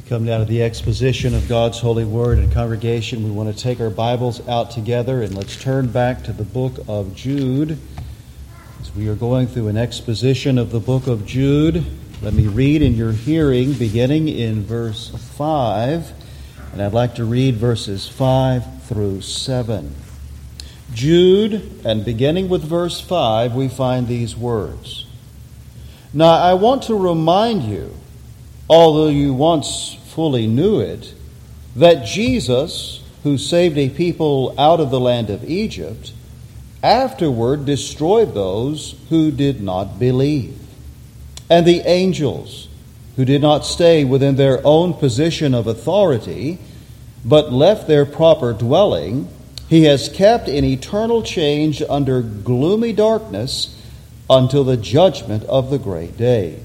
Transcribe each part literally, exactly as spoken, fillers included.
Come down to the exposition of God's holy word. And congregation, we want to take our Bibles out together and let's turn back to the book of Jude. As we are going through an exposition of the book of Jude, let me read in your hearing beginning in verse five. And I'd like to read verses five through seven. Jude, and beginning with verse five, we find these words. Now I want to remind you, although you once fully knew it, that Jesus, who saved a people out of the land of Egypt, afterward destroyed those who did not believe. And the angels, who did not stay within their own position of authority, but left their proper dwelling, he has kept in eternal change under gloomy darkness until the judgment of the great day.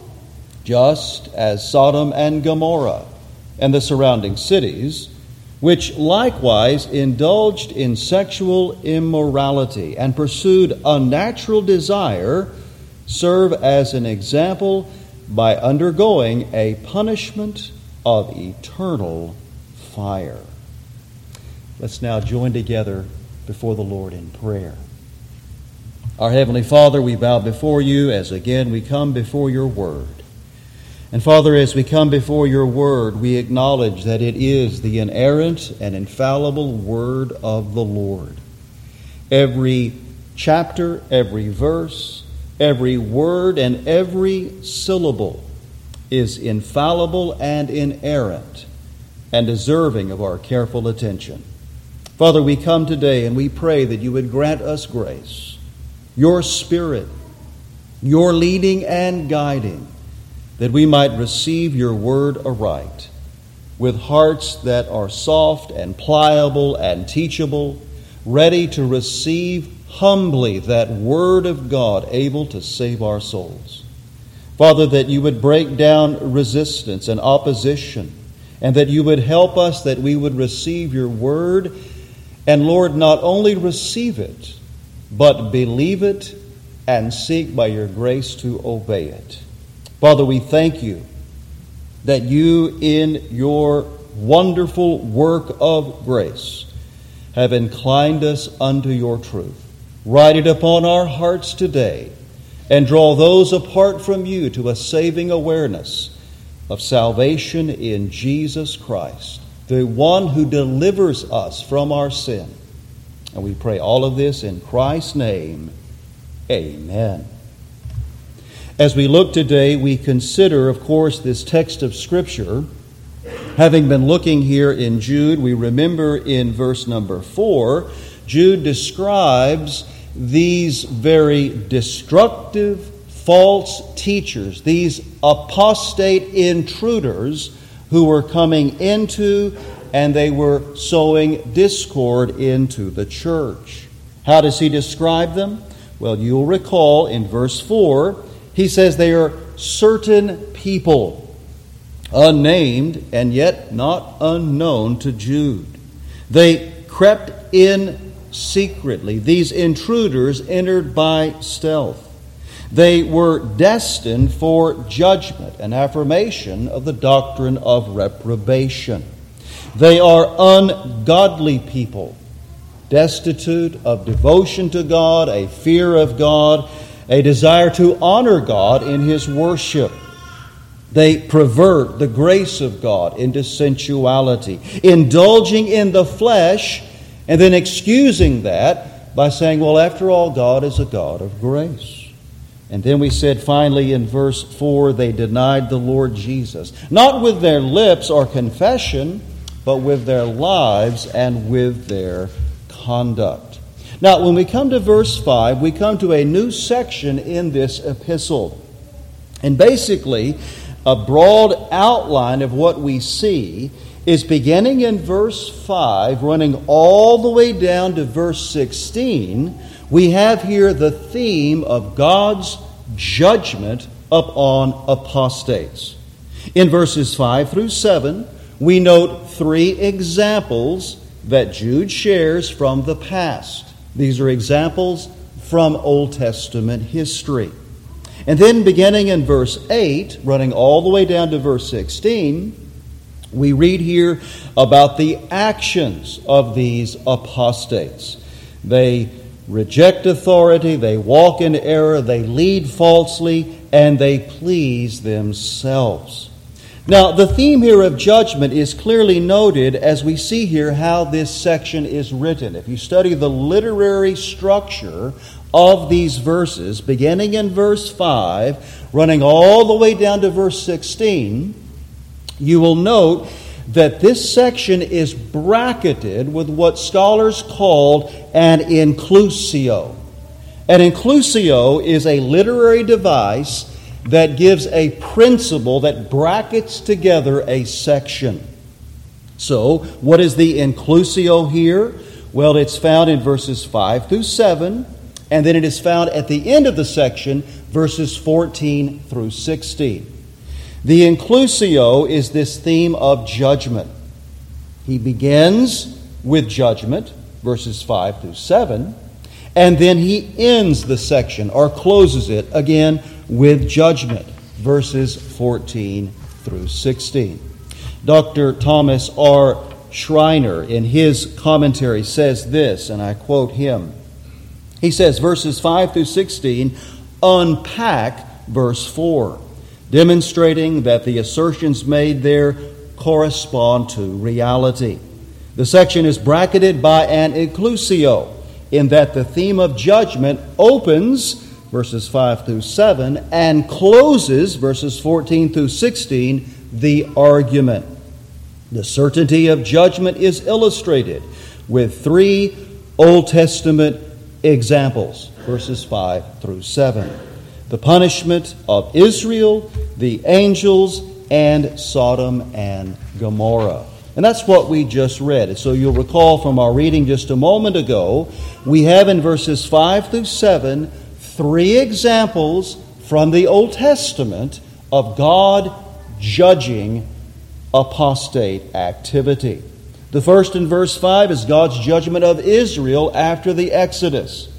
Just as Sodom and Gomorrah and the surrounding cities, which likewise indulged in sexual immorality and pursued unnatural desire, serve as an example by undergoing a punishment of eternal fire. Let's now join together before the Lord in prayer. Our Heavenly Father, we bow before you as again we come before your word. And Father, as we come before your word, we acknowledge that it is the inerrant and infallible word of the Lord. Every chapter, every verse, every word, and every syllable is infallible and inerrant and deserving of our careful attention. Father, we come today and we pray that you would grant us grace, your Spirit, your leading and guiding, that we might receive your word aright, with hearts that are soft and pliable and teachable, ready to receive humbly that word of God able to save our souls. Father, that you would break down resistance and opposition, and that you would help us that we would receive your word, and Lord, not only receive it, but believe it and seek by your grace to obey it. Father, we thank you that you, in your wonderful work of grace, have inclined us unto your truth. Write it upon our hearts today and draw those apart from you to a saving awareness of salvation in Jesus Christ, the one who delivers us from our sin. And we pray all of this in Christ's name. Amen. As we look today, we consider, of course, this text of Scripture. Having been looking here in Jude, we remember in verse number four, Jude describes these very destructive, false teachers, these apostate intruders who were coming into and they were sowing discord into the church. How does he describe them? Well, you'll recall in verse four, he says they are certain people, unnamed and yet not unknown to Jude. They crept in secretly. These intruders entered by stealth. They were destined for judgment, an affirmation of the doctrine of reprobation. They are ungodly people, destitute of devotion to God, a fear of God, a desire to honor God in His worship. They pervert the grace of God into sensuality, indulging in the flesh, and then excusing that by saying, well, after all, God is a God of grace. And then we said finally in verse four, they denied the Lord Jesus, not with their lips or confession, but with their lives and with their conduct. Now, when we come to verse five, we come to a new section in this epistle. And basically, a broad outline of what we see is beginning in verse five, running all the way down to verse sixteen. We have here the theme of God's judgment upon apostates. In verses five through seven, we note three examples that Jude shares from the past. These are examples from Old Testament history. And then beginning in verse eight, running all the way down to verse sixteen, We read here about the actions of these apostates. They reject authority, they walk in error, they lead falsely, and they please themselves. Now, the theme here of judgment is clearly noted as we see here how this section is written. If you study the literary structure of these verses, beginning in verse five, running all the way down to verse sixteen, you will note that this section is bracketed with what scholars call an inclusio. An inclusio is a literary device that gives a principle that brackets together a section. So, what is the inclusio here? Well, it's found in verses five through seven, and then it is found at the end of the section, verses fourteen through sixteen. The inclusio is this theme of judgment. He begins with judgment, verses five through seven, and then he ends the section, or closes it, again, with judgment, verses fourteen through sixteen. Doctor Thomas R. Schreiner, in his commentary, says this, and I quote him. He says, verses five through sixteen unpack verse four, demonstrating that the assertions made there correspond to reality. The section is bracketed by an inclusio, in that the theme of judgment opens verses five through seven and closes verses fourteen through sixteen the argument. The certainty of judgment is illustrated with three Old Testament examples, verses five through seven. The punishment of Israel, the angels, and Sodom and Gomorrah. And that's what we just read. So you'll recall from our reading just a moment ago, we have in verses five through seven three examples from the Old Testament of God judging apostate activity. The first in verse five is God's judgment of Israel after the Exodus.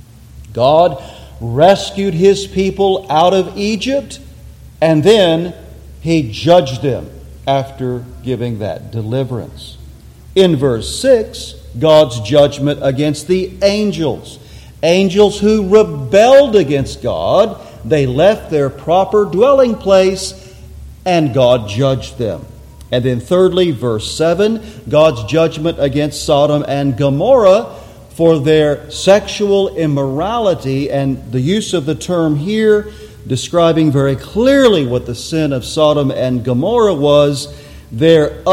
God rescued His people out of Egypt, and then He judged them after giving that deliverance. In verse six, God's judgment against the angels. Angels who rebelled against God, they left their proper dwelling place, and God judged them. And then thirdly, verse seven, God's judgment against Sodom and Gomorrah for their sexual immorality, and the use of the term here describing very clearly what the sin of Sodom and Gomorrah was, their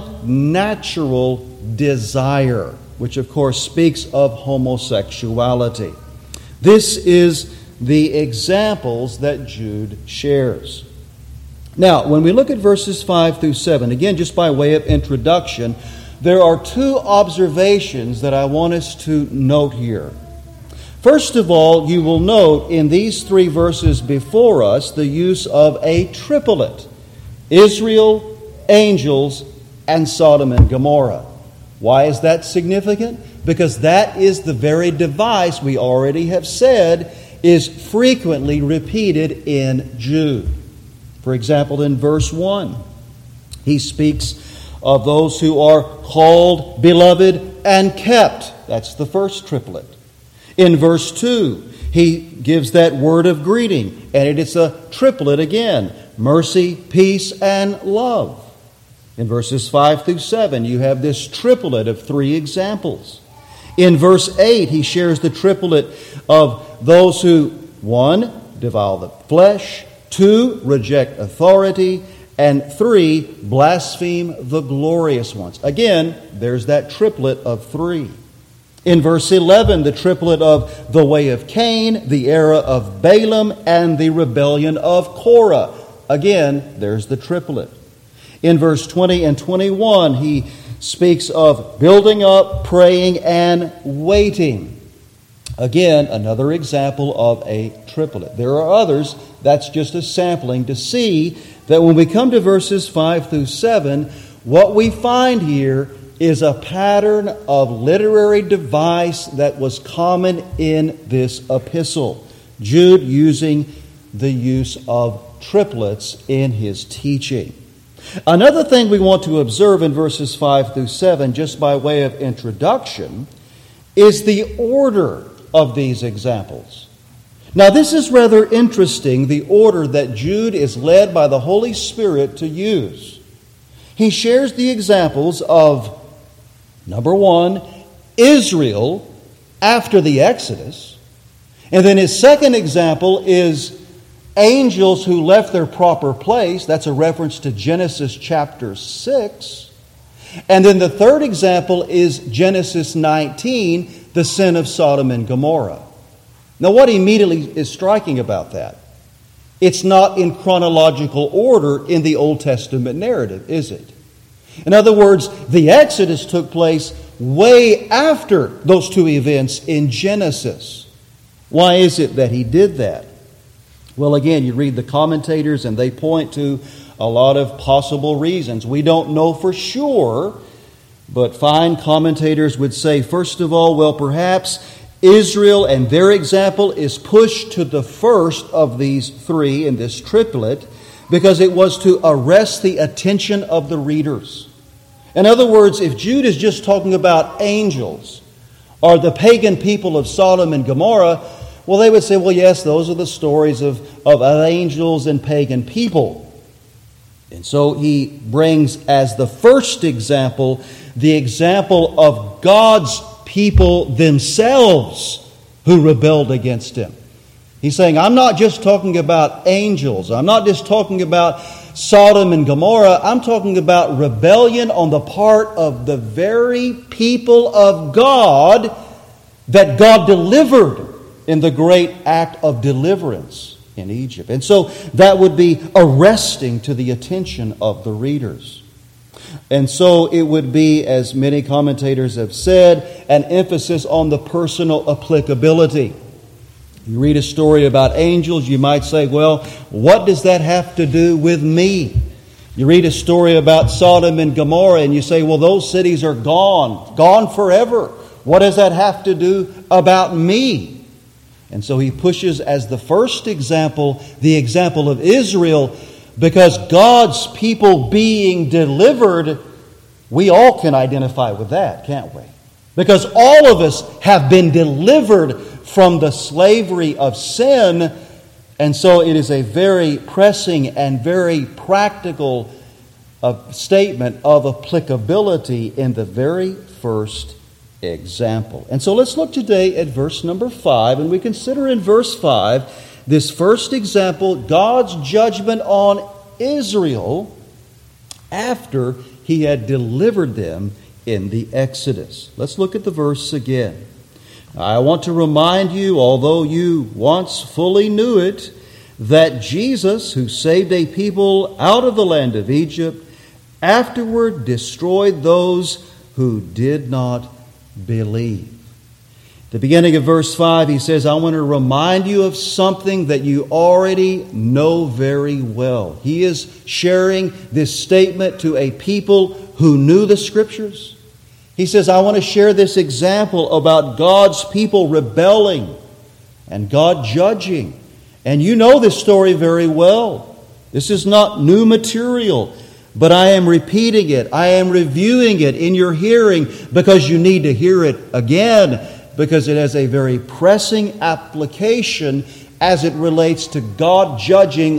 unnatural desire, which of course speaks of homosexuality. This is the examples that Jude shares. Now, when we look at verses five through seven, again, just by way of introduction, there are two observations that I want us to note here. First of all, you will note in these three verses before us the use of a triplet: Israel, angels, and Sodom and Gomorrah. Why is that significant? Because that is the very device we already have said is frequently repeated in Jude. For example, in verse one, he speaks of those who are called, beloved, and kept. That's the first triplet. In verse two, he gives that word of greeting, and it is a triplet again: mercy, peace, and love. In verses five through seven, you have this triplet of three examples. In verse eight, he shares the triplet of those who, one, devour the flesh, two, reject authority, and three, blaspheme the glorious ones. Again, there's that triplet of three. In verse eleven, the triplet of the way of Cain, the era of Balaam, and the rebellion of Korah. Again, there's the triplet. In verse twenty and twenty-one, he speaks of building up, praying, and waiting. Again, another example of a triplet. There are others. That's just a sampling to see that when we come to verses five through seven, what we find here is a pattern of literary device that was common in this epistle. Jude using the use of triplets in his teaching. Another thing we want to observe in verses five through seven, just by way of introduction, is the order of these examples. Now, this is rather interesting, the order that Jude is led by the Holy Spirit to use. He shares the examples of, number one, Israel after the Exodus. And then his second example is angels who left their proper place. That's a reference to Genesis chapter six. And then the third example is Genesis nineteen, the sin of Sodom and Gomorrah. Now, what immediately is striking about that? It's not in chronological order in the Old Testament narrative, is it? In other words, the Exodus took place way after those two events in Genesis. Why is it that he did that? Well, again, you read the commentators and they point to a lot of possible reasons. We don't know for sure, but fine commentators would say, first of all, well, perhaps Israel and their example is pushed to the first of these three in this triplet because it was to arrest the attention of the readers. In other words, if Jude is just talking about angels or the pagan people of Sodom and Gomorrah, well, they would say, well, yes, those are the stories of, of angels and pagan people. And so he brings as the first example the example of God's people themselves who rebelled against him. He's saying, I'm not just talking about angels. I'm not just talking about Sodom and Gomorrah. I'm talking about rebellion on the part of the very people of God that God delivered in the great act of deliverance in Egypt. And so that would be arresting to the attention of the readers. And so it would be, as many commentators have said, an emphasis on the personal applicability. You read a story about angels, you might say, well, what does that have to do with me? You read a story about Sodom and Gomorrah and you say, well, those cities are gone, gone forever. What does that have to do about me? And so he pushes as the first example, the example of Israel, because God's people being delivered, we all can identify with that, can't we? Because all of us have been delivered from the slavery of sin, and so it is a very pressing and very practical uh, statement of applicability in the very first example. And so let's look today at verse number five, and we consider in verse five this first example, God's judgment on Israel after he had delivered them in the Exodus. Let's look at the verse again. I want to remind you, although you once fully knew it, that Jesus, who saved a people out of the land of Egypt, afterward destroyed those who did not believe. At the beginning of verse five, he says, I want to remind you of something that you already know very well. He is sharing this statement to a people who knew the Scriptures. He says, I want to share this example about God's people rebelling and God judging. And you know this story very well. This is not new material, but I am repeating it. I am reviewing it in your hearing because you need to hear it again, because it has a very pressing application as it relates to God judging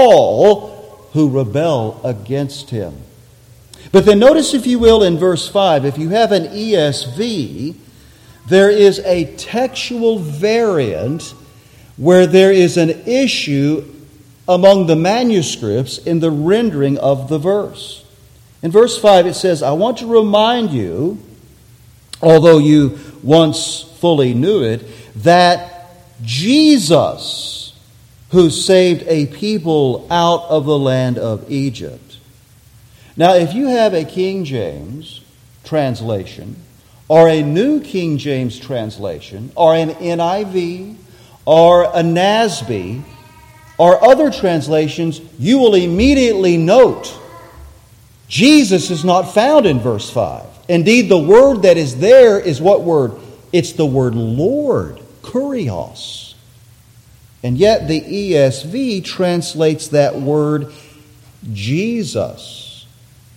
all who rebel against Him. But then notice, if you will, in verse five, if you have an E S V, there is a textual variant where there is an issue among the manuscripts in the rendering of the verse. In verse five it says, I want to remind you, although you once fully knew it, that Jesus, who saved a people out of the land of Egypt. Now, if you have a King James translation, or a New King James translation, or an N I V, or a N A S B, or other translations, you will immediately note Jesus is not found in verse five. Indeed, the word that is there is what word? It's the word Lord, kurios. And yet the E S V translates that word Jesus.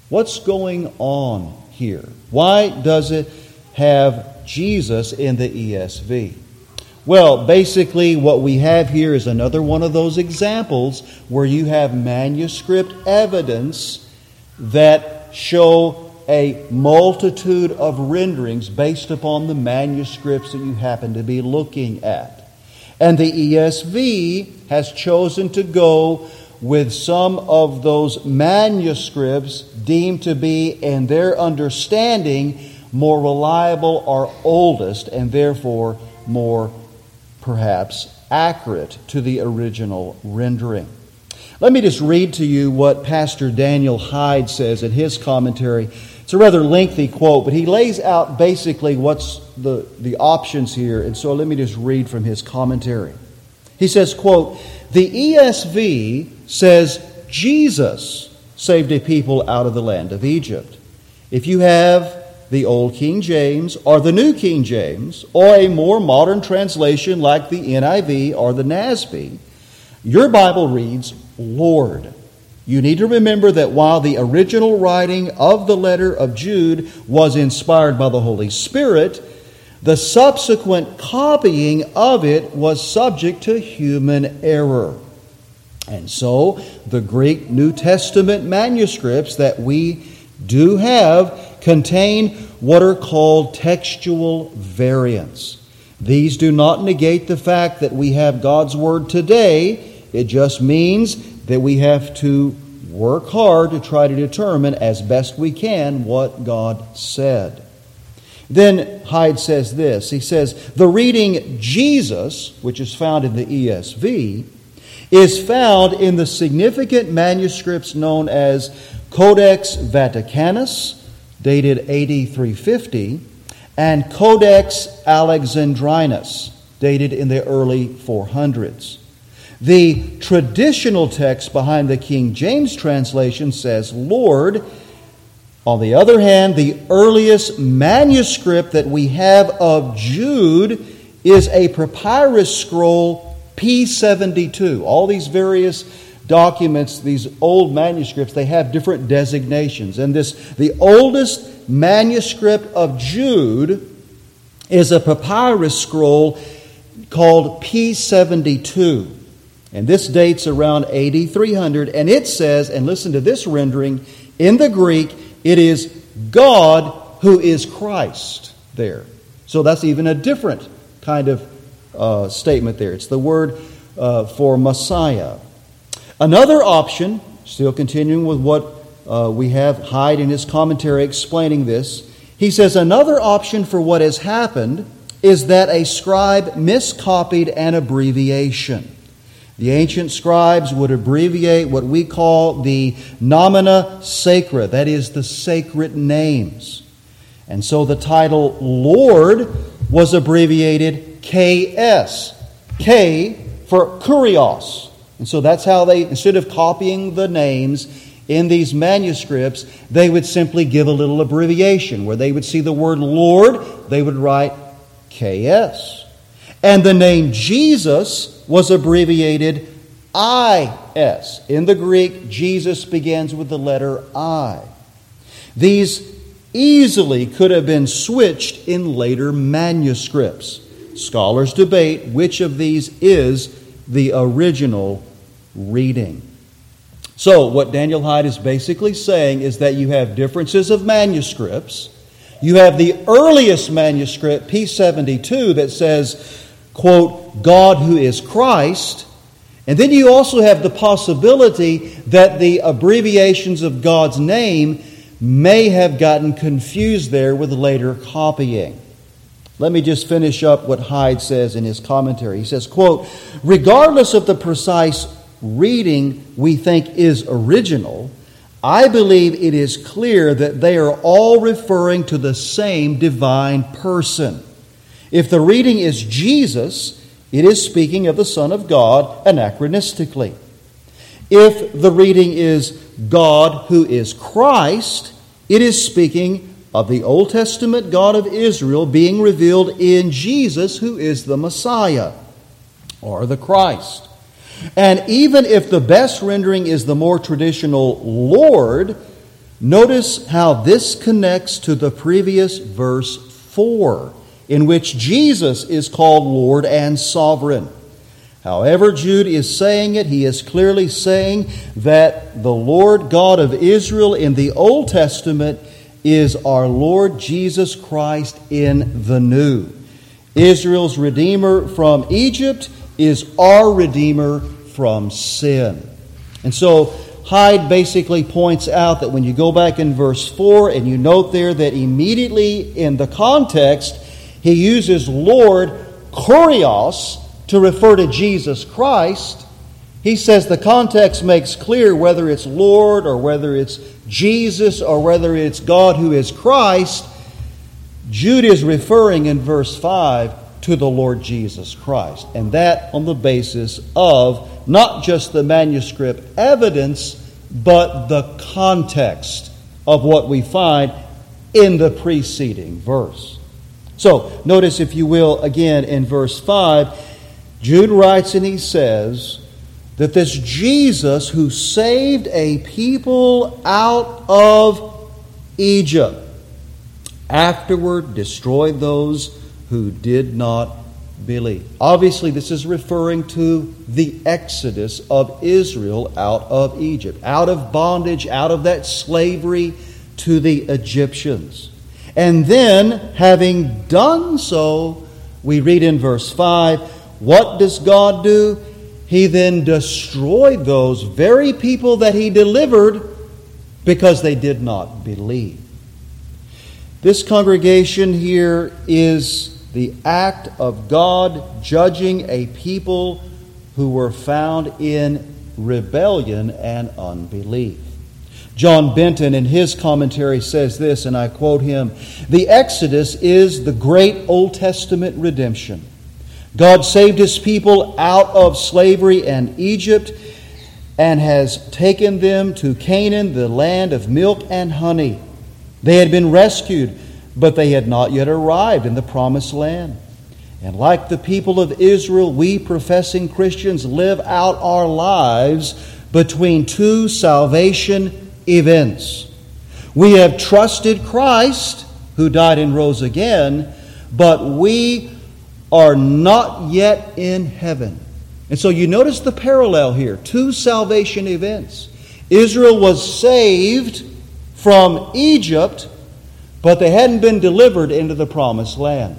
What's going on here? Why does it have Jesus in the E S V? Well, basically what we have here is another one of those examples where you have manuscript evidence that show a multitude of renderings based upon the manuscripts that you happen to be looking at. And the E S V has chosen to go with some of those manuscripts deemed to be, in their understanding, more reliable or oldest, and therefore more perhaps accurate to the original rendering. Let me just read to you what Pastor Daniel Hyde says in his commentary. It's a rather lengthy quote, but he lays out basically what's the, the options here. And so let me just read from his commentary. He says, quote, "The E S V says Jesus saved a people out of the land of Egypt. If you have the Old King James or the New King James or a more modern translation like the N I V or the N A S B, your Bible reads Lord. You need to remember that while the original writing of the letter of Jude was inspired by the Holy Spirit, the subsequent copying of it was subject to human error. And so the Greek New Testament manuscripts that we do have contain what are called textual variants. These do not negate the fact that we have God's Word today. It just means that we have to work hard to try to determine as best we can what God said. Then Hyde says this. He says, the reading Jesus, which is found in the E S V, is found in the significant manuscripts known as Codex Vaticanus, dated A D three fifty, and Codex Alexandrinus, dated in the early four hundreds. The traditional text behind the King James translation says Lord. On the other hand, the earliest manuscript that we have of Jude is a papyrus scroll P seventy-two. All these various documents, these old manuscripts, they have different designations. And this, the oldest manuscript of Jude is a papyrus scroll called P seventy-two. And this dates around A D three hundred. And it says, and listen to this rendering, in the Greek, it is God who is Christ there. So that's even a different kind of uh, statement there. It's the word uh, for Messiah. Another option, still continuing with what uh, we have Hyde in his commentary explaining this, he says another option for what has happened is that a scribe miscopied an abbreviation. The ancient scribes would abbreviate what we call the nomina sacra, that is, the sacred names. And so the title Lord was abbreviated K S, K for Kurios. And so that's how they, instead of copying the names in these manuscripts, they would simply give a little abbreviation. Where they would see the word Lord, they would write K S. And the name Jesus was abbreviated I S. In the Greek, Jesus begins with the letter I. These easily could have been switched in later manuscripts. Scholars debate which of these is the original reading. So, what Daniel Hyde is basically saying is that you have differences of manuscripts. You have the earliest manuscript, P seventy-two, that says, quote, God who is Christ. And then you also have the possibility that the abbreviations of God's name may have gotten confused there with later copying. Let me just finish up what Hyde says in his commentary. He says, quote, regardless of the precise reading we think is original, I believe it is clear that they are all referring to the same divine person. If the reading is Jesus, it is speaking of the Son of God anachronistically. If the reading is God who is Christ, it is speaking of the Old Testament God of Israel being revealed in Jesus, who is the Messiah, or the Christ. And even if the best rendering is the more traditional Lord, Notice how this connects to the previous verse four, in which Jesus is called Lord and Sovereign. However Jude is saying it, he is clearly saying that the Lord God of Israel in the Old Testament is our Lord Jesus Christ in the New. Israel's Redeemer from Egypt is our Redeemer from sin. And so Hyde basically points out that when you go back in verse four and you note there that immediately in the context he uses Lord Kurios to refer to Jesus Christ, he says the context makes clear whether it's Lord or whether it's Jesus or whether it's God who is Christ. Jude is referring in verse five to the Lord Jesus Christ. And that on the basis of not just the manuscript evidence, but the context of what we find in the preceding verse. So, notice if you will again in verse five, Jude writes and he says that this Jesus who saved a people out of Egypt afterward destroyed those who did not believe. Obviously, this is referring to the exodus of Israel out of Egypt, out of bondage, out of that slavery to the Egyptians. And then, having done so, we read in verse five, what does God do? He then destroyed those very people that He delivered because they did not believe. This congregation here is the act of God judging a people who were found in rebellion and unbelief. John Benton in his commentary says this, and I quote him, "The Exodus is the great Old Testament redemption. God saved His people out of slavery and Egypt and has taken them to Canaan, the land of milk and honey. They had been rescued, but they had not yet arrived in the promised land. And like the people of Israel, we professing Christians live out our lives between two salvation events. We have trusted Christ, who died and rose again, but we are not yet in heaven." And so you notice the parallel here. Two salvation events. Israel was saved from Egypt, but they hadn't been delivered into the promised land.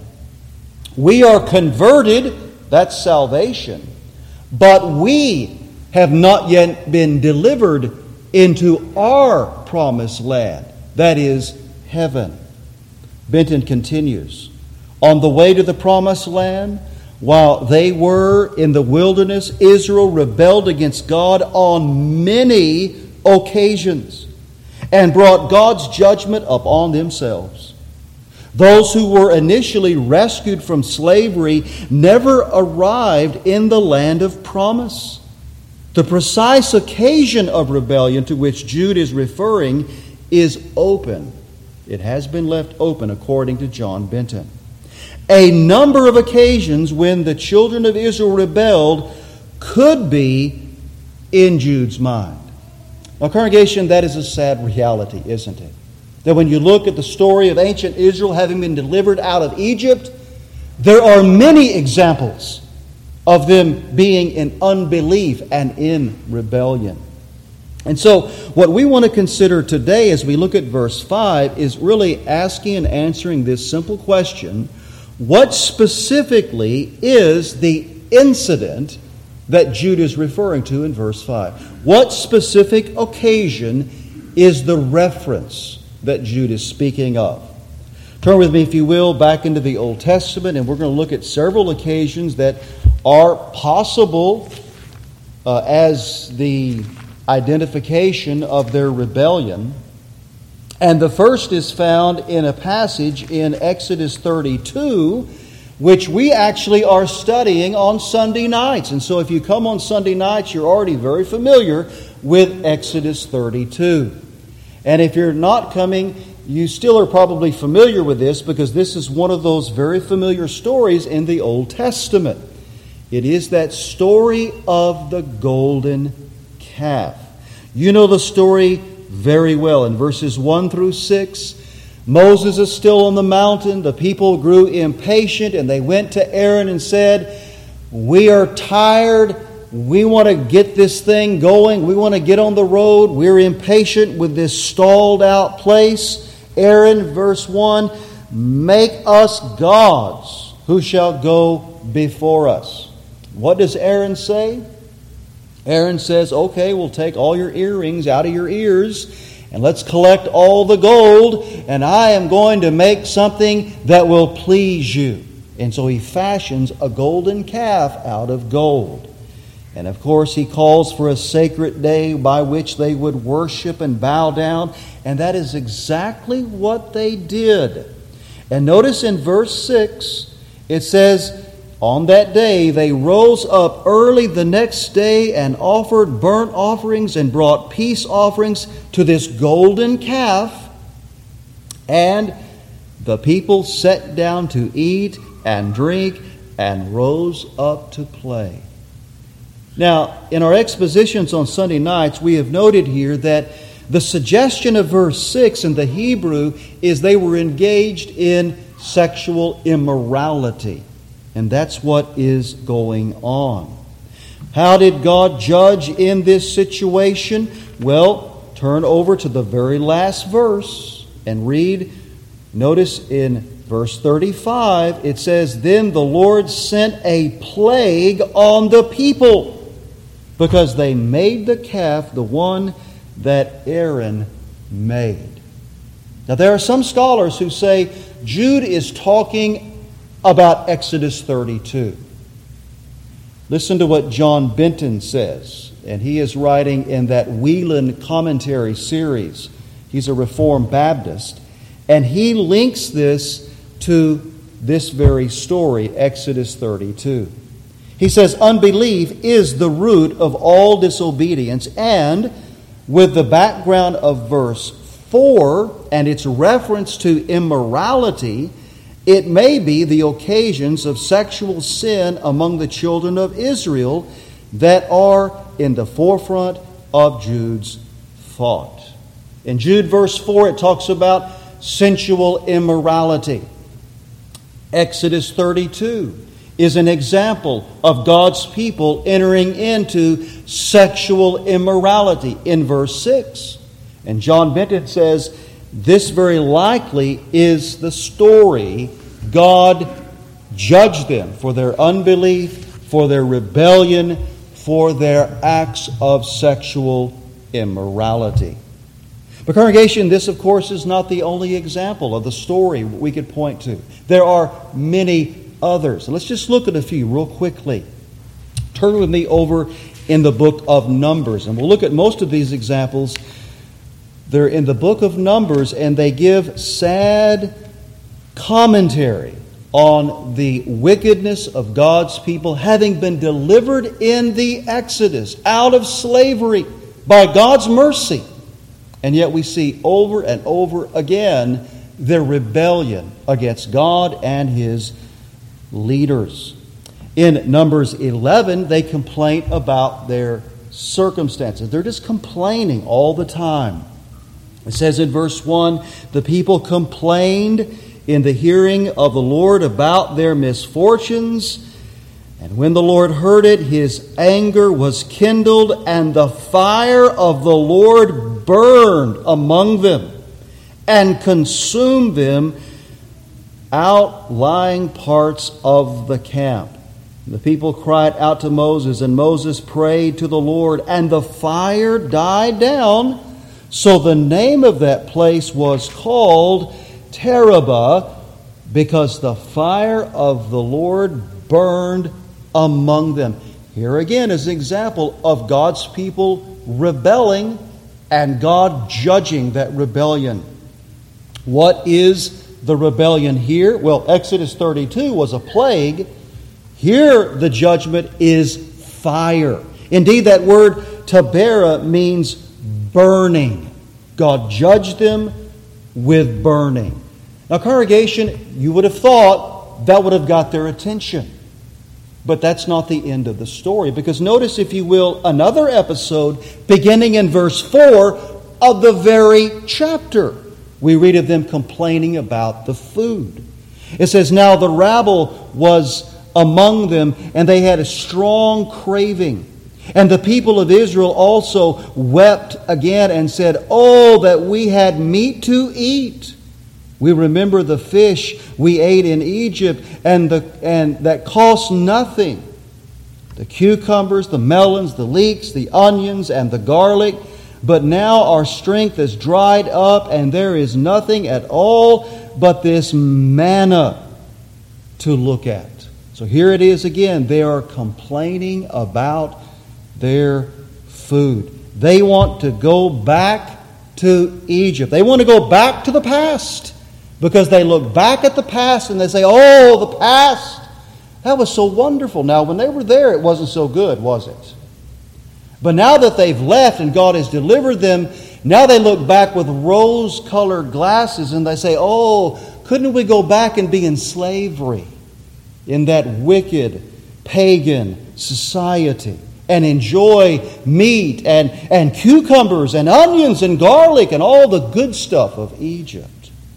We are converted, that's salvation, but we have not yet been delivered into our promised land, that is heaven. Benton continues, "On the way to the promised land, while they were in the wilderness, Israel rebelled against God on many occasions and brought God's judgment upon themselves. Those who were initially rescued from slavery never arrived in the land of promise. The precise occasion of rebellion to which Jude is referring is open. It has been left open according to John Benton. A number of occasions when the children of Israel rebelled could be in Jude's mind." Now, congregation, that is a sad reality, isn't it? That when you look at the story of ancient Israel having been delivered out of Egypt, there are many examples of them being in unbelief and in rebellion. And so, what we want to consider today as we look at verse five is really asking and answering this simple question: what specifically is the incident that Jude is referring to in verse five? What specific occasion is the reference that Jude is speaking of? Turn with me, if you will, back into the Old Testament, and we're going to look at several occasions that are possible uh, as the identification of their rebellion. And the first is found in a passage in Exodus thirty-two, which we actually are studying on Sunday nights. And so if you come on Sunday nights, you're already very familiar with Exodus thirty-two. And if you're not coming, you still are probably familiar with this, because this is one of those very familiar stories in the Old Testament. It is that story of the golden calf. You know the story very well. In verses one through six, Moses is still on the mountain. The people grew impatient, and they went to Aaron and said, "We are tired. We want to get this thing going. We want to get on the road. We're impatient with this stalled out place." Aaron, verse one, "Make us gods who shall go before us." What does Aaron say? Aaron says, "Okay, we'll take all your earrings out of your ears and let's collect all the gold, and I am going to make something that will please you." And so he fashions a golden calf out of gold. And of course, he calls for a sacred day by which they would worship and bow down. And that is exactly what they did. And notice in verse six, it says, "On that day they rose up early the next day and offered burnt offerings and brought peace offerings to this golden calf. And the people sat down to eat and drink and rose up to play." Now, in our expositions on Sunday nights, we have noted here that the suggestion of verse six in the Hebrew is they were engaged in sexual immorality. And that's what is going on. How did God judge in this situation? Well, turn over to the very last verse and read. Notice in verse thirty-five, it says, "Then the Lord sent a plague on the people, because they made the calf, the one that Aaron made." Now, there are some scholars who say Jude is talking about Exodus thirty-two. Listen to what John Benton says, and he is writing in that Whelan commentary series. He's a Reformed Baptist, and he links this to this very story, Exodus thirty-two. He says, "Unbelief is the root of all disobedience, and with the background of verse four and its reference to immorality, it may be the occasions of sexual sin among the children of Israel that are in the forefront of Jude's thought." In Jude verse four, it talks about sensual immorality. Exodus thirty-two is an example of God's people entering into sexual immorality in verse six. And John Benton says, this very likely is the story God judged them for their unbelief, for their rebellion, for their acts of sexual immorality. But congregation, this of course is not the only example of the story we could point to. There are many others. And let's just look at a few real quickly. Turn with me over in the book of Numbers, and we'll look at most of these examples. They're in the book of Numbers, and they give sad commentary on the wickedness of God's people having been delivered in the Exodus out of slavery by God's mercy. And yet we see over and over again their rebellion against God and His leaders. In Numbers eleven, they complain about their circumstances. They're just complaining all the time. It says in verse one, "The people complained in the hearing of the Lord about their misfortunes. And when the Lord heard it, His anger was kindled, and the fire of the Lord burned among them and consumed them outlying parts of the camp. The people cried out to Moses, and Moses prayed to the Lord, and the fire died down. So the name of that place was called Terabah, because the fire of the Lord burned among them." Here again is an example of God's people rebelling and God judging that rebellion. What is the rebellion here? Well, Exodus thirty-two was a plague. Here the judgment is fire. Indeed, that word Taberah means burning. God judged them with burning. Now, congregation, you would have thought that would have got their attention. But that's not the end of the story. Because notice, if you will, another episode beginning in verse four of the very chapter. We read of them complaining about the food. It says, now the rabble was among them, and they had a strong craving. And the people of Israel also wept again and said, oh, that we had meat to eat. We remember the fish we ate in Egypt, and the and that cost nothing. The cucumbers, the melons, the leeks, the onions, and the garlic. But now our strength is dried up, and there is nothing at all but this manna to look at. So here it is again. They are complaining about their food. They want to go back to Egypt. They want to go back to the past because they look back at the past and they say, oh, the past, that was so wonderful. Now, when they were there, it wasn't so good, was it? But now that they've left and God has delivered them, now they look back with rose-colored glasses and they say, oh, couldn't we go back and be in slavery in that wicked, pagan society and enjoy meat and, and cucumbers and onions and garlic and all the good stuff of Egypt?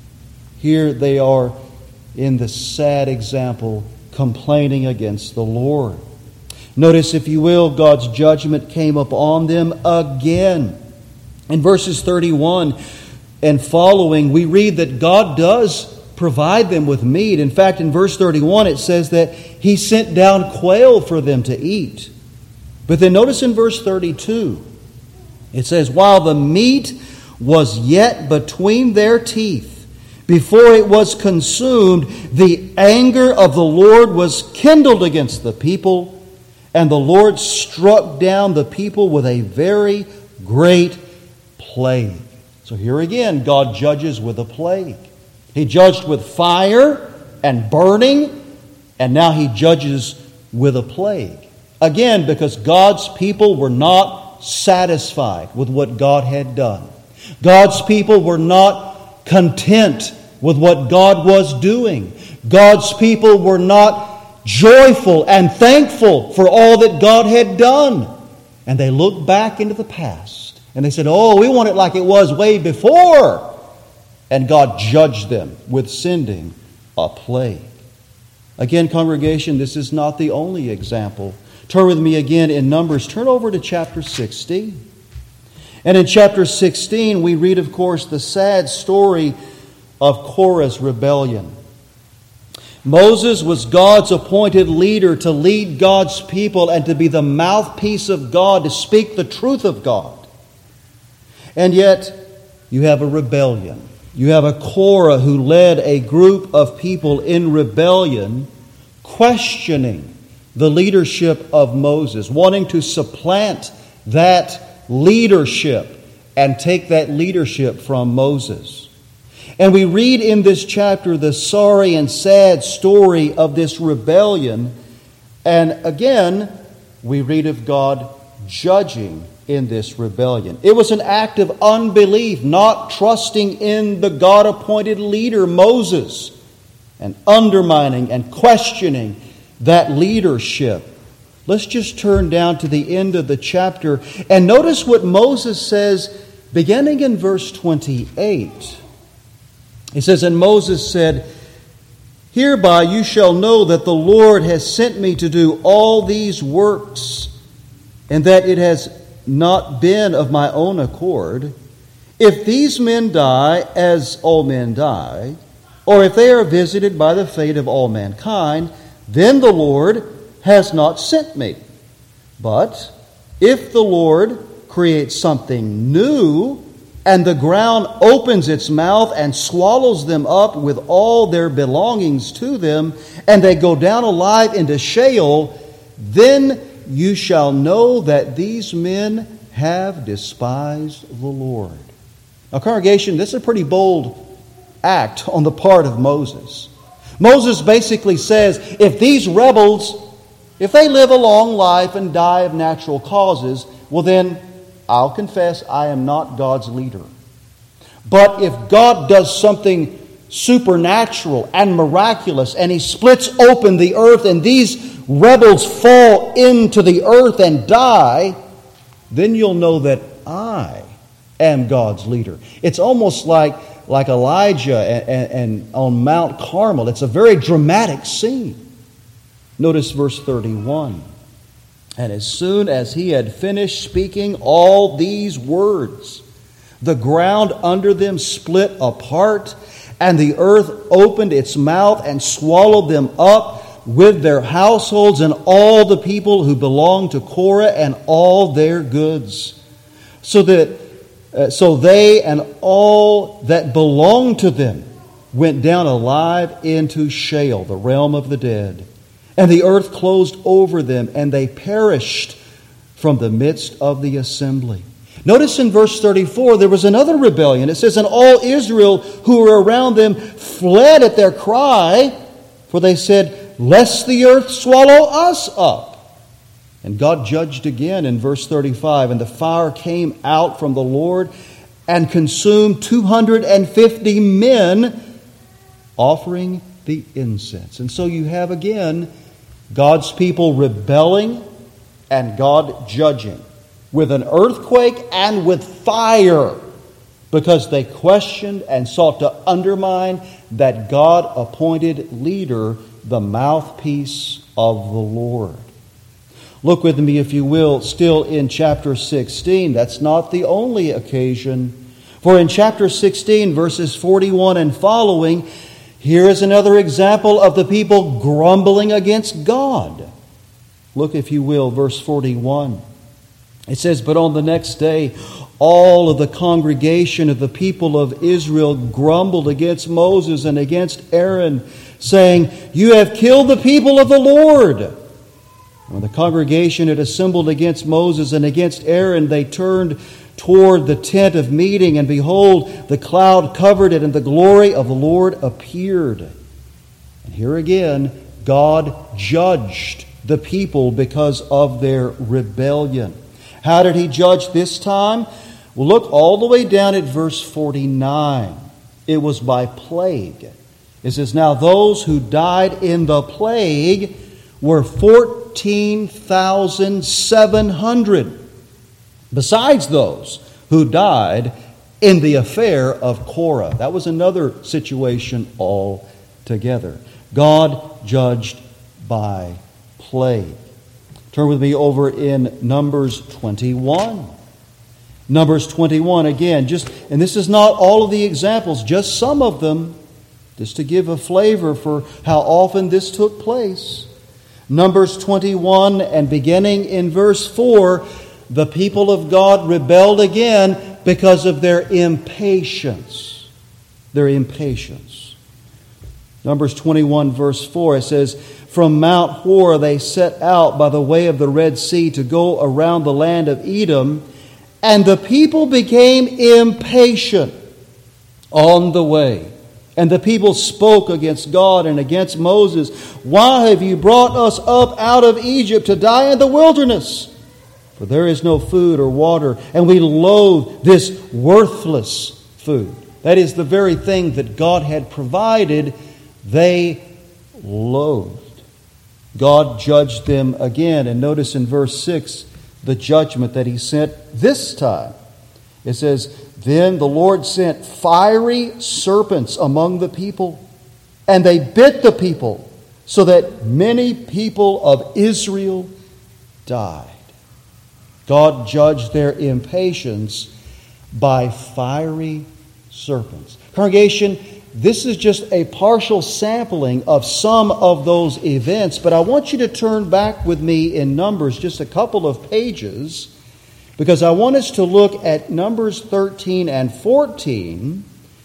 Here they are in the sad example complaining against the Lord. Notice, if you will, God's judgment came upon them again. In verses thirty-one and following, we read that God does provide them with meat. In fact, in verse thirty-one, it says that He sent down quail for them to eat. But then notice in verse thirty-two, it says, while the meat was yet between their teeth, before it was consumed, the anger of the Lord was kindled against the people, and the Lord struck down the people with a very great plague. So here again, God judges with a plague. He judged with fire and burning, and now He judges with a plague. Again, because God's people were not satisfied with what God had done. God's people were not content with what God was doing. God's people were not joyful and thankful for all that God had done. And they looked back into the past and they said, oh, we want it like it was way before. And God judged them with sending a plague. Again, congregation, this is not the only example. Turn with me again in Numbers. Turn over to chapter sixteen. And in chapter sixteen, we read, of course, the sad story of Korah's rebellion. Moses was God's appointed leader to lead God's people and to be the mouthpiece of God, to speak the truth of God. And yet, you have a rebellion. You have a Korah who led a group of people in rebellion, questioning the leadership of Moses, wanting to supplant that leadership and take that leadership from Moses. And we read in this chapter the sorry and sad story of this rebellion. And again, we read of God judging in this rebellion. It was an act of unbelief, not trusting in the God-appointed leader, Moses, and undermining and questioning that leadership. Let's just turn down to the end of the chapter and notice what Moses says beginning in verse twenty-eight. He says, and Moses said, hereby you shall know that the Lord has sent me to do all these works, and that it has not been of my own accord. If these men die as all men die, or if they are visited by the fate of all mankind, then the Lord has not sent me. But if the Lord creates something new, and the ground opens its mouth and swallows them up with all their belongings to them, and they go down alive into Sheol, then you shall know that these men have despised the Lord. Now, congregation, this is a pretty bold act on the part of Moses. Moses basically says, if these rebels, if they live a long life and die of natural causes, well then, I'll confess I am not God's leader. But if God does something supernatural and miraculous, and He splits open the earth and these rebels fall into the earth and die, then you'll know that I am God's leader. It's almost like, like Elijah and, and, and on Mount Carmel. It's a very dramatic scene. Notice verse thirty-one. And as soon as he had finished speaking all these words, the ground under them split apart, and the earth opened its mouth and swallowed them up with their households and all the people who belonged to Korah and all their goods. So that uh, so they and all that belonged to them went down alive into Sheol, the realm of the dead. And the earth closed over them, and they perished from the midst of the assembly. Notice in verse thirty-four, there was another rebellion. It says, and all Israel who were around them fled at their cry, for they said, lest the earth swallow us up. And God judged again in verse thirty-five, and the fire came out from the Lord and consumed two hundred fifty men offering the incense. And so you have again God's people rebelling and God judging with an earthquake and with fire, because they questioned and sought to undermine that God-appointed leader, the mouthpiece of the Lord. Look with me, if you will, still in chapter sixteen. That's not the only occasion. For in chapter sixteen, verses forty-one and following, here is another example of the people grumbling against God. Look, if you will, verse forty-one. It says, but on the next day, all of the congregation of the people of Israel grumbled against Moses and against Aaron, saying, you have killed the people of the Lord. When the congregation had assembled against Moses and against Aaron, they turned toward the tent of meeting, and behold, the cloud covered it, and the glory of the Lord appeared. And here again, God judged the people because of their rebellion. How did he judge this time? Well, look all the way down at verse forty-nine. It was by plague. It says, now those who died in the plague were fourteen thousand seven hundred. Besides those who died in the affair of Korah. That was another situation altogether. God judged by plague. Turn with me over in Numbers twenty-one. Numbers twenty-one again, just and this is not all of the examples, just some of them, just to give a flavor for how often this took place. Numbers twenty-one, and beginning in verse four, the people of God rebelled again because of their impatience. Their impatience. Numbers twenty-one, verse four, it says, from Mount Hor they set out by the way of the Red Sea to go around the land of Edom, and the people became impatient on the way. And the people spoke against God and against Moses. Why have you brought us up out of Egypt to die in the wilderness? For there is no food or water, and we loathe this worthless food. That is the very thing that God had provided, they loathed. God judged them again. And notice in verse six, the judgment that he sent this time. It says, then the Lord sent fiery serpents among the people, and they bit the people, so that many people of Israel died. God judged their impatience by fiery serpents. Congregation, this is just a partial sampling of some of those events, but I want you to turn back with me in Numbers just a couple of pages, because I want us to look at Numbers thirteen and fourteen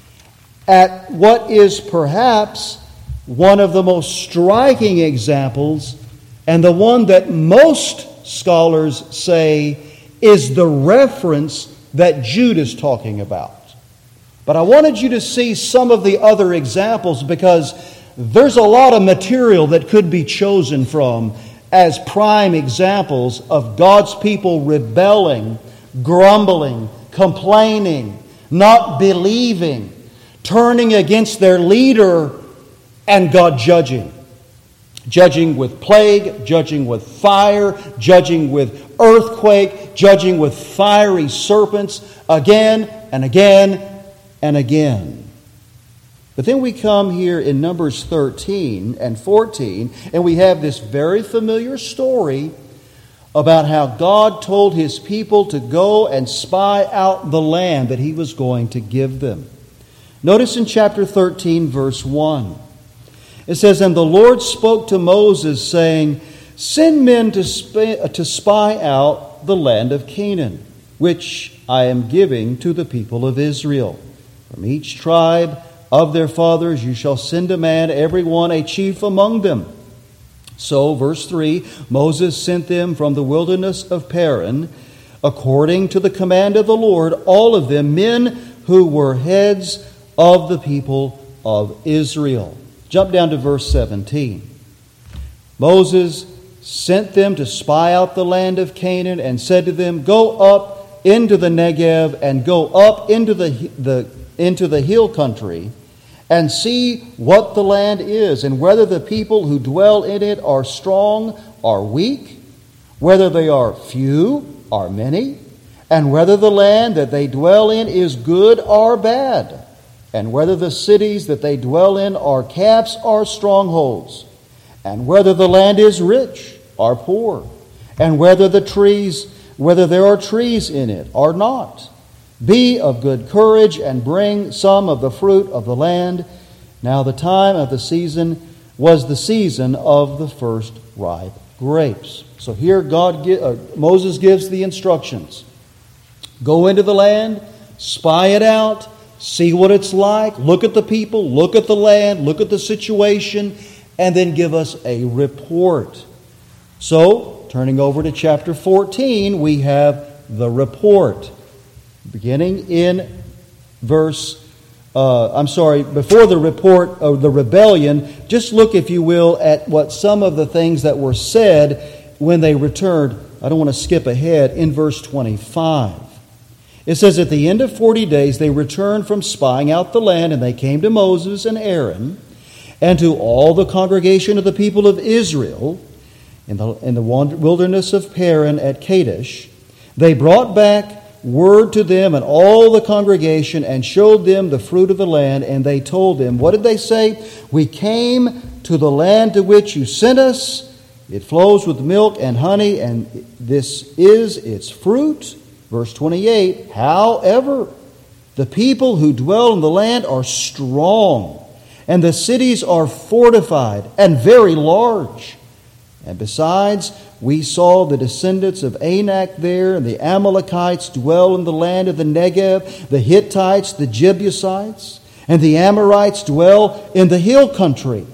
at what is perhaps one of the most striking examples, and the one that most scholars say is the reference that Jude is talking about. But I wanted you to see some of the other examples, because there's a lot of material that could be chosen from as prime examples of God's people rebelling, grumbling, complaining, not believing, turning against their leader, and God judging. Judging with plague, judging with fire, judging with earthquake, judging with fiery serpents again and again and again. But then we come here in Numbers thirteen and fourteen, and we have this very familiar story about how God told His people to go and spy out the land that He was going to give them. Notice in chapter thirteen, verse one. It says, "And the Lord spoke to Moses, saying, Send men to spy, to spy out the land of Canaan, which I am giving to the people of Israel. From each tribe of their fathers you shall send a man, every one a chief among them." So, verse three, Moses sent them from the wilderness of Paran, according to the command of the Lord, all of them men who were heads of the people of Israel. Jump down to verse seventeen. Moses sent them to spy out the land of Canaan and said to them, "Go up into the Negev and go up into the, the, into the hill country and see what the land is, and whether the people who dwell in it are strong or weak, whether they are few or many, and whether the land that they dwell in is good or bad, and whether the cities that they dwell in are camps or strongholds, and whether the land is rich or poor, and whether the trees, whether there are trees in it or not. Be of good courage and bring some of the fruit of the land." Now the time of the season was the season of the first ripe grapes. So here God, uh, Moses gives the instructions. Go into the land, spy it out, see what it's like, look at the people, look at the land, look at the situation, and then give us a report. So, turning over to chapter fourteen, we have the report. Beginning in verse, uh, I'm sorry, before the report of the rebellion, just look, if you will, at what some of the things that were said when they returned. I don't want to skip ahead. In verse twenty-five, it says, "At the end of forty days they returned from spying out the land, and they came to Moses and Aaron and to all the congregation of the people of Israel in the, in the wilderness of Paran at Kadesh. They brought back word to them and all the congregation and showed them the fruit of the land, and they told them," what did they say? "We came to the land to which you sent us. It flows with milk and honey, and this is its fruit." Verse twenty-eight, "However, the people who dwell in the land are strong, and the cities are fortified and very large. And besides, we saw the descendants of Anak there, and the Amalekites dwell in the land of the Negev, the Hittites, the Jebusites, and the Amorites dwell in the hill country,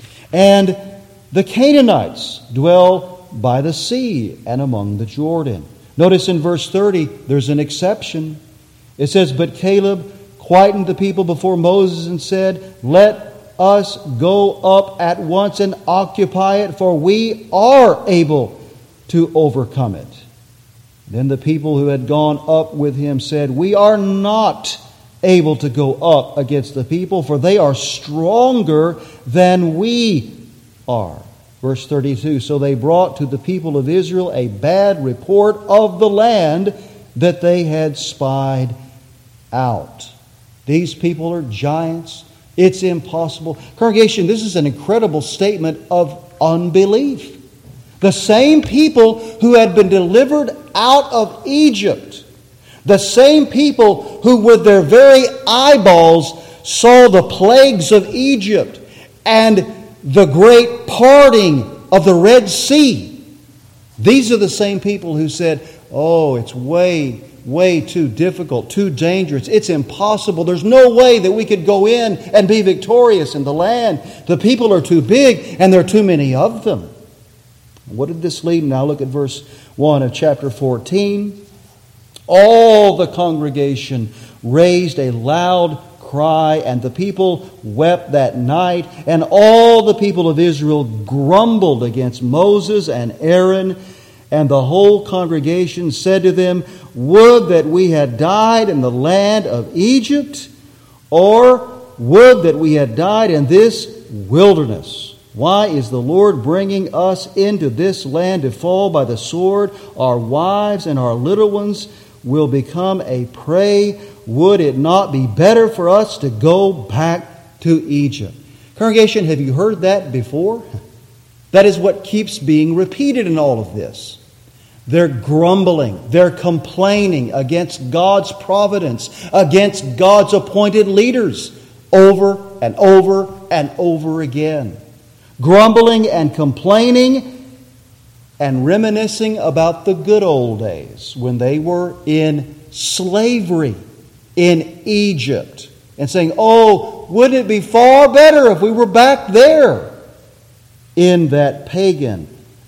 and the Canaanites dwell by the sea and among the Jordan." Notice in verse thirty, there's an exception. It says, "But Caleb quietened the people before Moses and said, Let us go up at once and occupy it, for we are able to overcome it." Then the people who had gone up with him said, "We are not able to go up against the people, for they are stronger than we are." Verse thirty-two, "So they brought to the people of Israel a bad report of the land that they had spied out." These people are giants. It's impossible. Congregation, this is an incredible statement of unbelief. The same people who had been delivered out of Egypt, the same people who with their very eyeballs saw the plagues of Egypt and the great parting of the Red Sea. These are the same people who said, "Oh, it's way, way too difficult, too dangerous. It's impossible. There's no way that we could go in and be victorious in the land. The people are too big and there are too many of them." What did this lead? Now look at verse one of chapter fourteen. "All the congregation raised a loud cry, and the people wept that night, and all the people of Israel grumbled against Moses and Aaron. And the whole congregation said to them, Would that we had died in the land of Egypt, or would that we had died in this wilderness. Why is the Lord bringing us into this land to fall by the sword? Our wives and our little ones will become a prey. Would it not be better for us to go back to Egypt? Congregation, have you heard that before? That is what keeps being repeated in all of this. They're grumbling, they're complaining against God's providence, against God's appointed leaders over and over and over again. Grumbling and complaining and reminiscing about the good old days when they were in slavery in Egypt and saying, oh, wouldn't it be far better if we were back there in that pagan,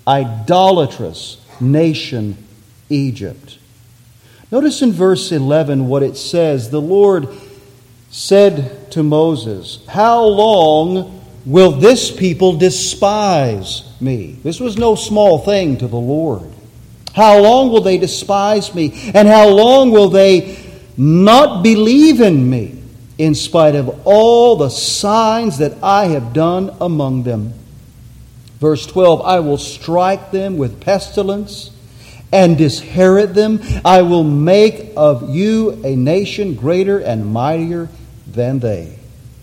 idolatrous nation, Egypt. Notice in verse eleven what it says. The Lord said to Moses, how long will this people despise me? This was no small thing to the Lord. How long will they despise me? And how long will they not believe in me in spite of all the signs that I have done among them? Verse twelve, I will strike them with pestilence and disinherit them. I will make of you a nation greater and mightier than they.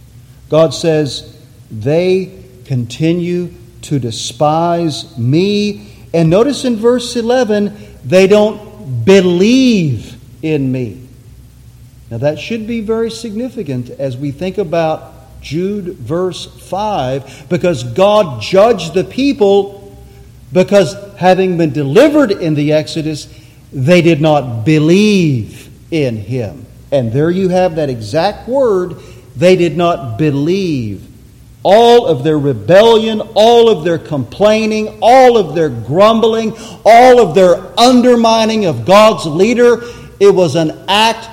God says they continue to despise me. And notice in verse eleven, they don't believe in me. Now that should be very significant as we think about Jude verse five, because God judged the people because having been delivered in the Exodus, they did not believe in Him. And there you have that exact word, they did not believe. All of their rebellion, all of their complaining, all of their grumbling, all of their undermining of God's leader, it was an act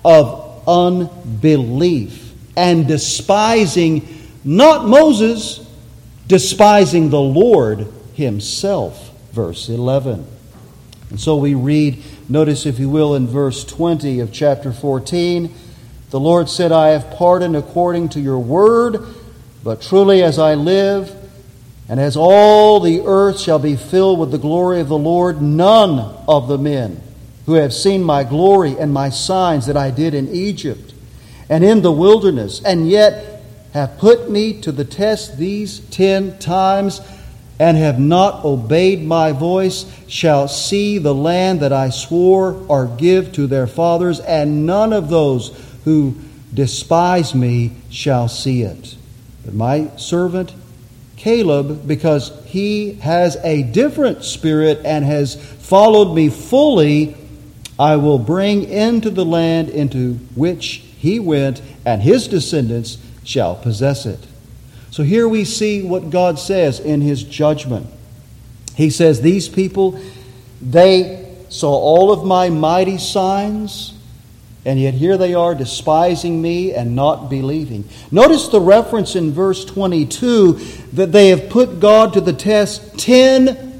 of unbelief. And despising not Moses, despising the Lord Himself. Verse eleven. And so we read, notice if you will, in verse twenty of chapter fourteen, the Lord said, I have pardoned according to your word, but truly as I live, and as all the earth shall be filled with the glory of the Lord, none of the men who have seen my glory and my signs that I did in Egypt and in the wilderness, and yet have put me to the test these ten times, and have not obeyed my voice, shall see the land that I swore or give to their fathers, and none of those who despise me shall see it. But my servant Caleb, because he has a different spirit and has followed me fully, I will bring into the land into which he went, and his descendants shall possess it. So here we see what God says in His judgment. He says, these people, they saw all of my mighty signs, and yet here they are despising me and not believing. Notice the reference in verse twenty-two that they have put God to the test ten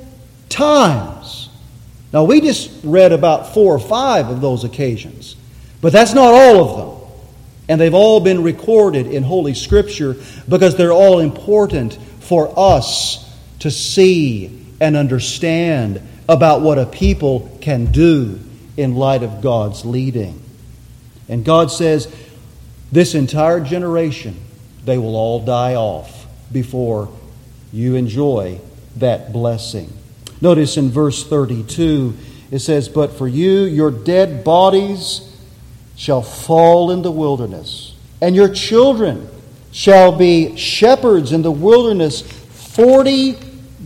times. Now we just read about four or five of those occasions, but that's not all of them. And they've all been recorded in Holy Scripture because they're all important for us to see and understand about what a people can do in light of God's leading. And God says, this entire generation, they will all die off before you enjoy that blessing. Notice in verse thirty-two, it says, but for you, your dead bodies shall fall in the wilderness, and your children shall be shepherds in the wilderness. Forty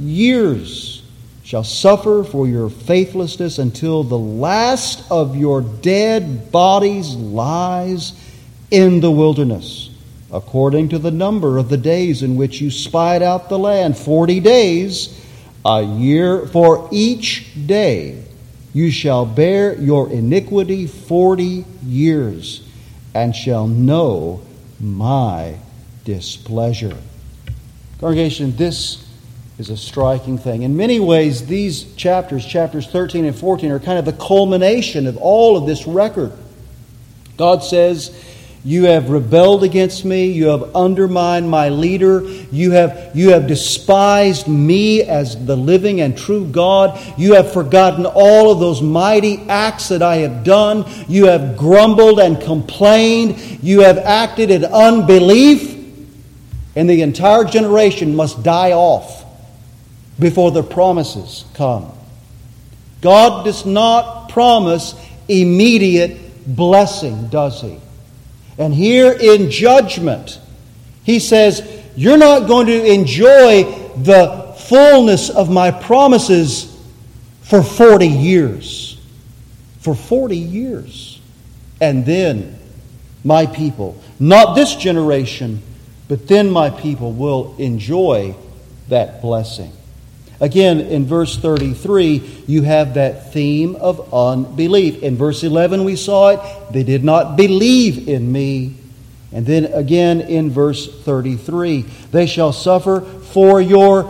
years shall suffer for your faithlessness until the last of your dead bodies lies in the wilderness, according to the number of the days in which you spied out the land. Forty days, a year for each day. You shall bear your iniquity forty years, and shall know my displeasure. Congregation, this is a striking thing. In many ways, these chapters, chapters thirteen and fourteen, are kind of the culmination of all of this record. God says, You have rebelled against me. You have undermined my leader. You have, you have despised me as the living and true God. You have forgotten all of those mighty acts that I have done. You have grumbled and complained. You have acted in unbelief. And the entire generation must die off before the promises come. God does not promise immediate blessing, does He? And here in judgment, He says, you're not going to enjoy the fullness of my promises for forty years. For forty years. And then my people, not this generation, but then my people will enjoy that blessing. Again, in verse thirty-three, you have that theme of unbelief. In verse eleven, we saw it. They did not believe in me. And then again in verse thirty-three, they shall suffer for your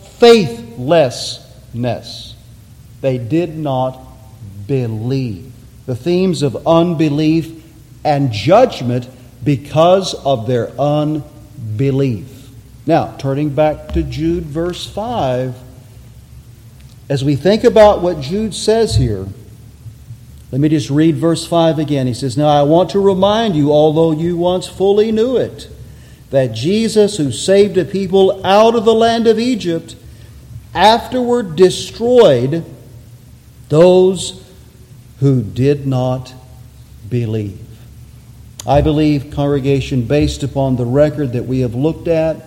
faithlessness. They did not believe. The themes of unbelief and judgment because of their unbelief. Now, turning back to Jude verse five, as we think about what Jude says here, let me just read verse five again. He says, now I want to remind you, although you once fully knew it, that Jesus, who saved a people out of the land of Egypt, afterward destroyed those who did not believe. I believe, congregation, based upon the record that we have looked at,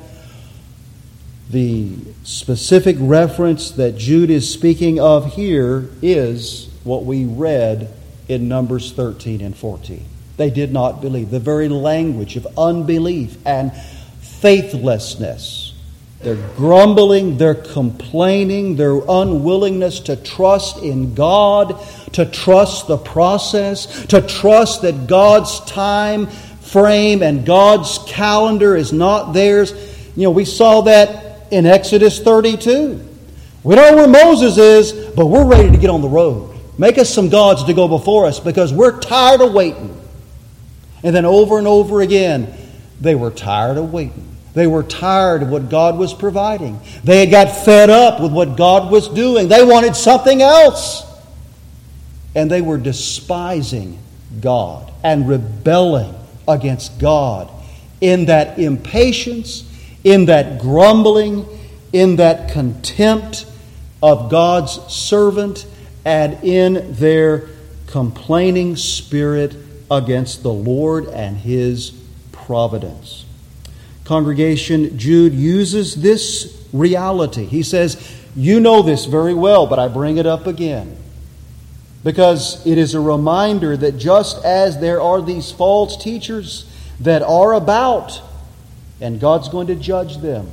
the specific reference that Jude is speaking of here is what we read in Numbers thirteen and fourteen. They did not believe. The very language of unbelief and faithlessness. Their grumbling, their complaining, their unwillingness to trust in God, to trust the process, to trust that God's time frame and God's calendar is not theirs. You know, we saw that in Exodus thirty-two. We know where Moses is, but we're ready to get on the road. Make us some gods to go before us because we're tired of waiting. And then over and over again, they were tired of waiting. They were tired of what God was providing. They had got fed up with what God was doing. They wanted something else. And they were despising God and rebelling against God in that impatience, in that grumbling, in that contempt of God's servant, and in their complaining spirit against the Lord and His providence. Congregation, Jude uses this reality. He says, you know this very well, but I bring it up again. Because it is a reminder that just as there are these false teachers that are about, and God's going to judge them,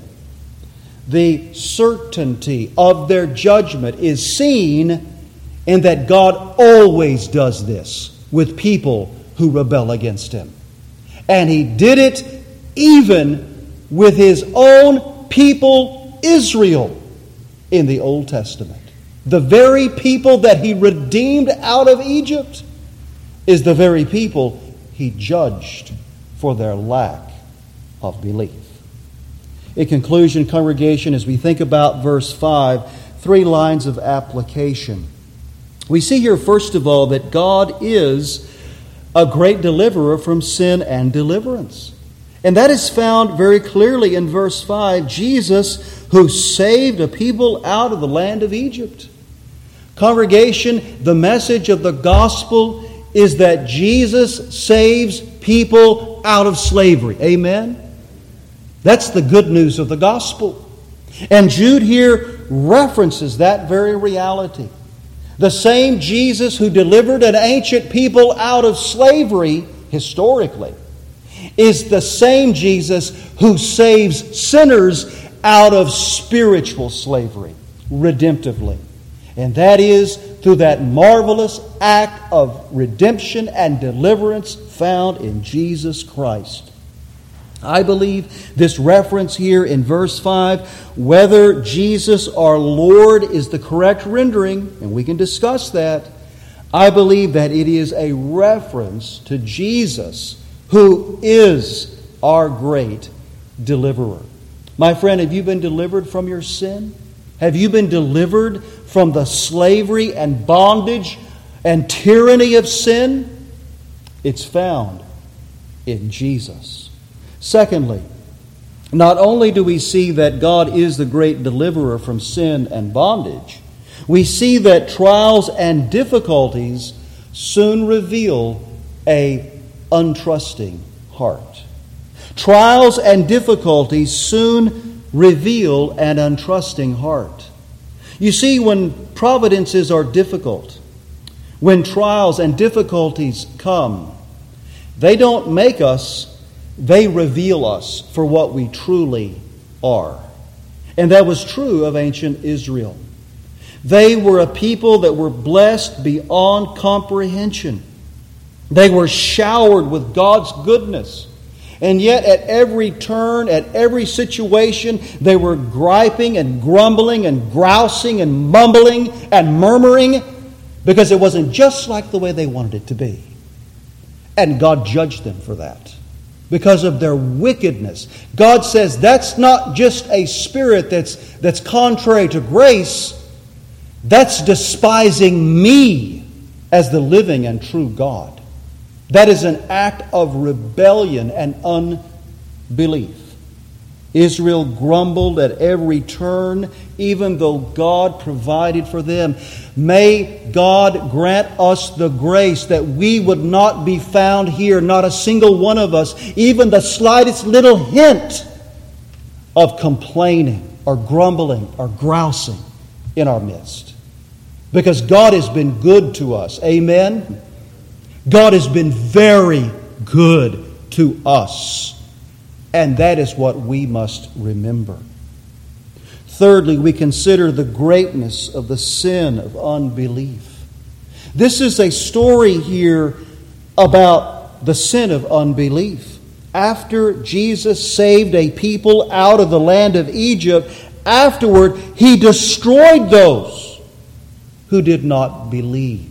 the certainty of their judgment is seen in that God always does this with people who rebel against Him. And He did it even with His own people, Israel, in the Old Testament. The very people that He redeemed out of Egypt is the very people He judged for their lack of belief. In conclusion, congregation, as we think about verse five, three lines of application. We see here, first of all, that God is a great deliverer from sin and deliverance. And that is found very clearly in verse five. Jesus, who saved a people out of the land of Egypt. Congregation, the message of the gospel is that Jesus saves people out of slavery. Amen? That's the good news of the gospel. And Jude here references that very reality. The same Jesus who delivered an ancient people out of slavery, historically, is the same Jesus who saves sinners out of spiritual slavery, redemptively. And that is through that marvelous act of redemption and deliverance found in Jesus Christ. I believe this reference here in verse five, whether Jesus our Lord is the correct rendering, and we can discuss that, I believe that it is a reference to Jesus who is our great deliverer. My friend, have you been delivered from your sin? Have you been delivered from the slavery and bondage and tyranny of sin? It's found in Jesus. Secondly, not only do we see that God is the great deliverer from sin and bondage, we see that trials and difficulties soon reveal a untrusting heart. Trials and difficulties soon reveal an untrusting heart. You see, when providences are difficult, when trials and difficulties come, they don't make us, they reveal us for what we truly are. And that was true of ancient Israel. They were a people that were blessed beyond comprehension. They were showered with God's goodness. And yet at every turn, at every situation, they were griping and grumbling and grousing and mumbling and murmuring because it wasn't just like the way they wanted it to be. And God judged them for that because of their wickedness. God says that's not just a spirit that's, that's contrary to grace. That's despising me as the living and true God. That is an act of rebellion and unbelief. Israel grumbled at every turn, even though God provided for them. May God grant us the grace that we would not be found here, not a single one of us, even the slightest little hint of complaining or grumbling or grousing in our midst. Because God has been good to us. Amen? God has been very good to us. And that is what we must remember. Thirdly, we consider the greatness of the sin of unbelief. This is a story here about the sin of unbelief. After Jesus saved a people out of the land of Egypt, afterward He destroyed those who did not believe.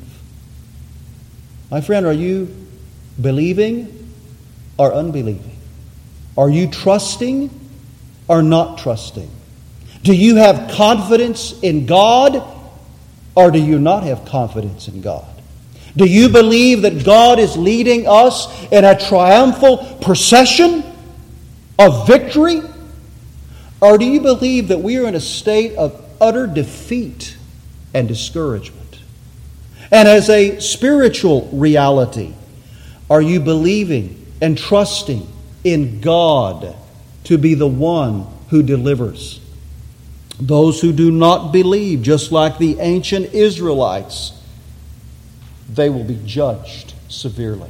My friend, are you believing or unbelieving? Are you trusting or not trusting? Do you have confidence in God or do you not have confidence in God? Do you believe that God is leading us in a triumphal procession of victory? Or do you believe that we are in a state of utter defeat and discouragement? And as a spiritual reality, are you believing and trusting in God to be the one who delivers? Those who do not believe, just like the ancient Israelites, they will be judged severely.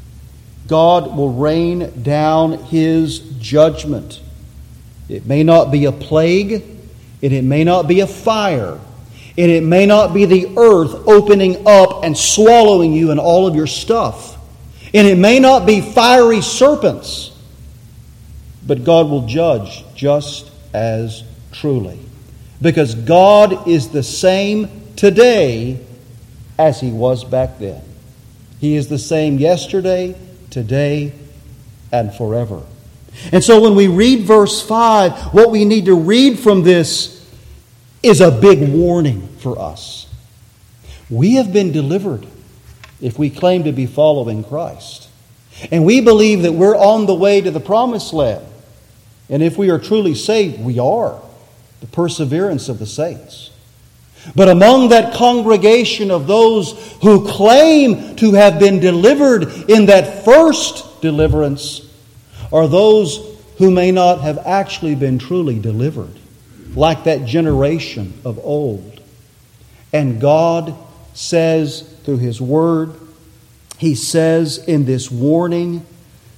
God will rain down His judgment. It may not be a plague, and it may not be a fire, and it may not be the earth opening up and swallowing you and all of your stuff, and it may not be fiery serpents, but God will judge just as truly. Because God is the same today as He was back then. He is the same yesterday, today, and forever. And so when we read verse five, what we need to read from this is a big warning for us. We have been delivered if we claim to be following Christ. And we believe that we're on the way to the promised land. And if we are truly saved, we are. The perseverance of the saints. But among that congregation of those who claim to have been delivered in that first deliverance are those who may not have actually been truly delivered, like that generation of old. And God says through His Word, He says in this warning,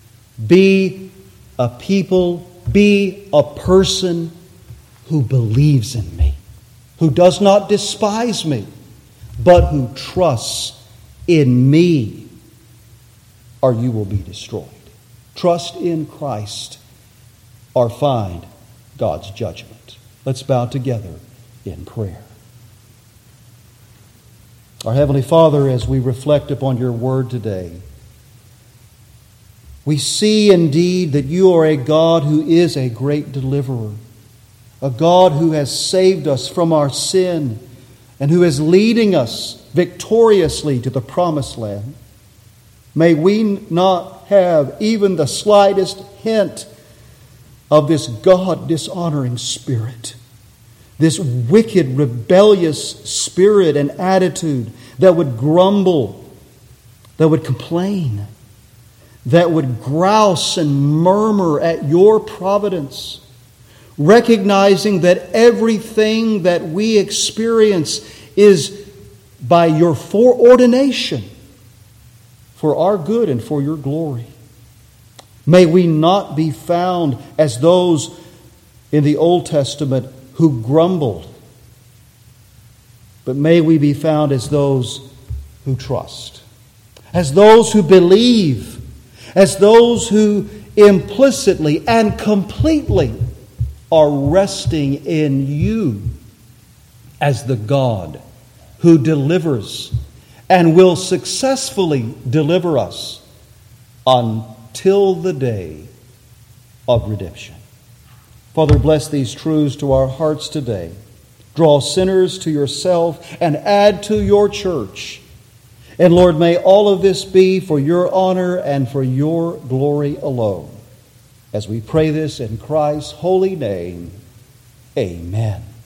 be a people, be a person who believes in me, who does not despise me, but who trusts in me, or you will be destroyed. Trust in Christ or find God's judgment. Let's bow together in prayer. Our Heavenly Father, as we reflect upon Your Word today, We see indeed that you are a God who is a great deliverer, a God who has saved us from our sin and who is leading us victoriously to the promised land. May we not have even the slightest hint of this God-dishonoring spirit, this wicked, rebellious spirit and attitude that would grumble, that would complain, that would grouse and murmur at your providence, recognizing that everything that we experience is by your foreordination for our good and for your glory. May we not be found as those in the Old Testament who grumbled, but may we be found as those who trust, as those who believe, as those who implicitly and completely are resting in you as the God who delivers and will successfully deliver us until the day of redemption. Father, bless these truths to our hearts today. Draw sinners to yourself and add to your church. And Lord, may all of this be for your honor and for your glory alone. As we pray this in Christ's holy name, amen.